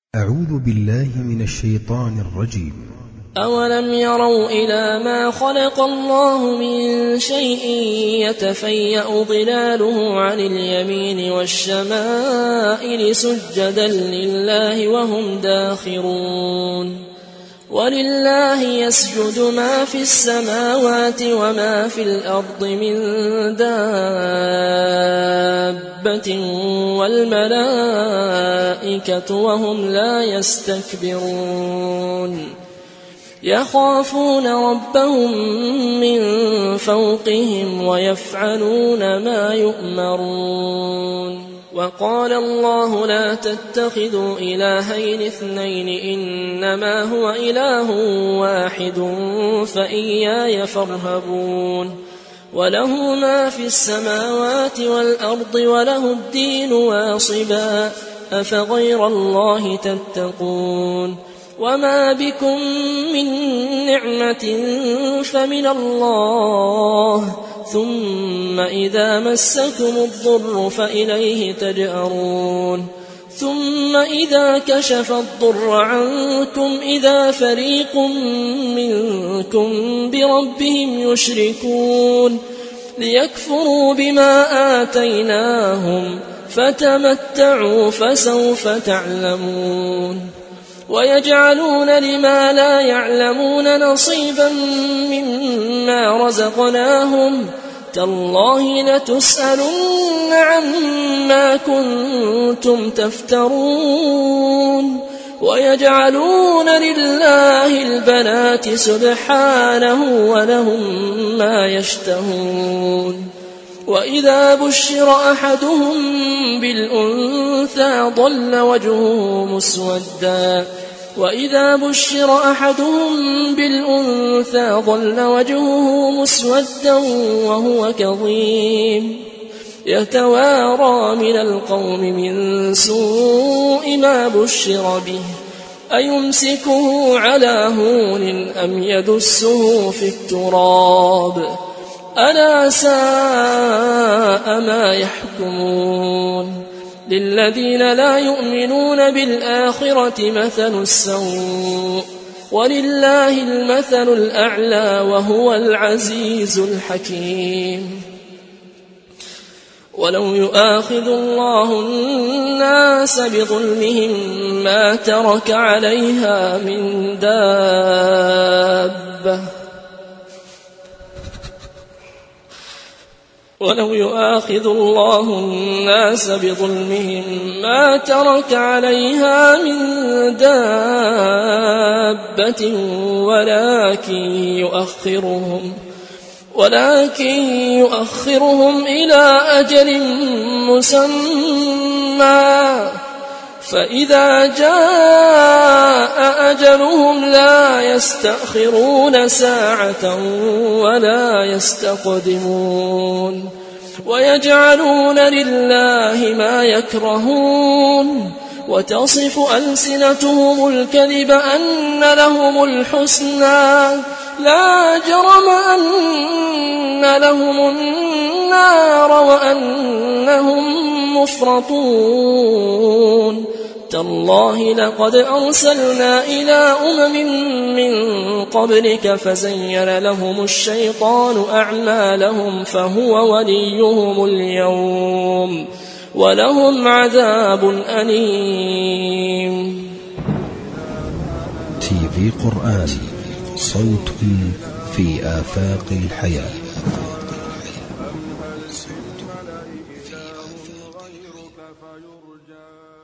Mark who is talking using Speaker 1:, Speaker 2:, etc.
Speaker 1: أعوذ بالله من الشيطان الرجيم.
Speaker 2: أولم يروا إلى ما خلق الله من شيء يتفيأ ظلاله عن اليمين والشمائل سجدا لله وهم داخرون. ولله يسجد ما في السماوات وما في الأرض من دابة والملائكة وهم لا يستكبرون يخافون ربهم من فوقهم ويفعلون ما يؤمرون. وقال الله لا تتخذوا إلهين اثنين إنما هو إله واحد فإياي فارهبون. وله ما في السماوات والأرض وله الدين واصبا أفغير الله تتقون. وما بكم من نعمة فمن الله ثم إذا مسكم الضر فإليه تجأرون. ثم إذا كشف الضر عنكم إذا فريق منكم بربهم يشركون ليكفروا بما آتيناهم فتمتعوا فسوف تعلمون. ويجعلون لما لا يعلمون نصيبا مما رزقناهم تالله لتسألن عما كنتم تفترون. ويجعلون لله البنات سبحانه ولهم ما يشتهون. وإذا بشر أحدهم بالأنثى ظل وجهه مسودا وإذا بشر أحدهم بالأنثى ظل وجهه مسودا وهو كظيم يتوارى من القوم من سوء ما بشر به أيمسكه على هون أم يدسه في التراب ألا ساء ما يحكمون. للذين لا يؤمنون بالآخرة مثل السوء ولله المثل الأعلى وهو العزيز الحكيم. ولو يؤاخذ الله الناس بظلمهم ما ترك عليها من دابة ولو يؤاخذ الله الناس بظلمهم ما ترك عليها من دابة ولكن يؤخرهم إلى أجل مسمى فإذا جاء أجلهم لا يستأخرون ساعة ولا يستقدمون. ويجعلون لله ما يكرهون وتصف ألسنتهم الكذب أن لهم الحسنى لا جرم أن لهم النار وأنهم مفرطون. تالله لقد أرسلنا إلى من قبلك فزين لهم الشيطان أعمالهم فهو وليهم اليوم ولهم عذاب أليم.
Speaker 1: تي في قرآن صوت في آفاق الحياة.
Speaker 3: غيرك فيرجى